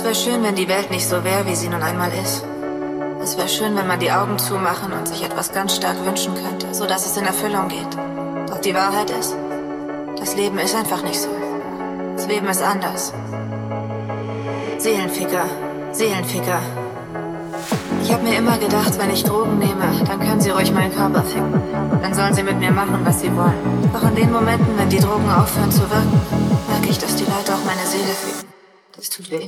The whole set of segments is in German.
wäre schön, wenn die Welt nicht so wäre, wie sie nun einmal ist. Es wäre schön, wenn man die Augen zumachen und sich etwas ganz stark wünschen könnte, so dass es in Erfüllung geht. Doch die Wahrheit ist, das Leben ist einfach nicht so. Das Leben ist anders. Seelenficker, Seelenficker. Ich habe mir immer gedacht, wenn ich Drogen nehme, dann können sie ruhig meinen Körper ficken. Dann sollen sie mit mir machen, was sie wollen. Doch in den Momenten, wenn die Drogen aufhören zu wirken, merke ich, dass die Leute auch meine Seele ficken. Das tut weh.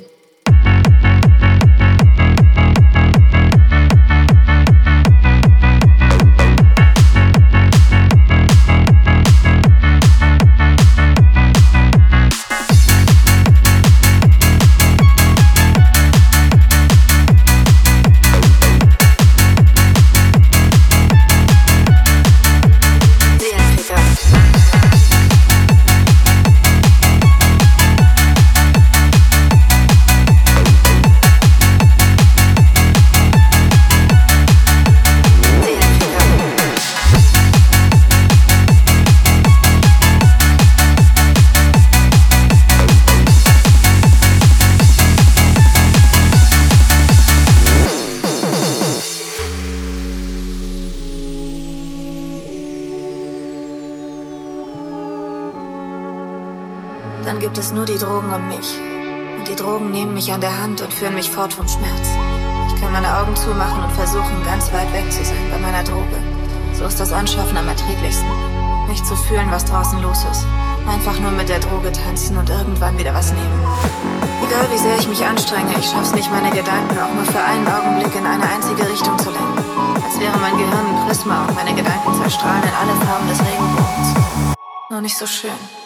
Dann gibt es nur die Drogen und mich. Und die Drogen nehmen mich an der Hand und führen mich fort vom Schmerz. Ich kann meine Augen zumachen und versuchen, ganz weit weg zu sein bei meiner Droge. So ist das Anschaffen am erträglichsten. Nicht zu fühlen, was draußen los ist. Einfach nur mit der Droge tanzen und irgendwann wieder was nehmen. Egal wie sehr ich mich anstrenge, ich schaff's nicht, meine Gedanken auch nur für einen Augenblick in eine einzige Richtung zu lenken. Als wäre mein Gehirn ein Prisma und meine Gedanken zerstrahlen in alle Farben des Regenbogens. Nur nicht so schön.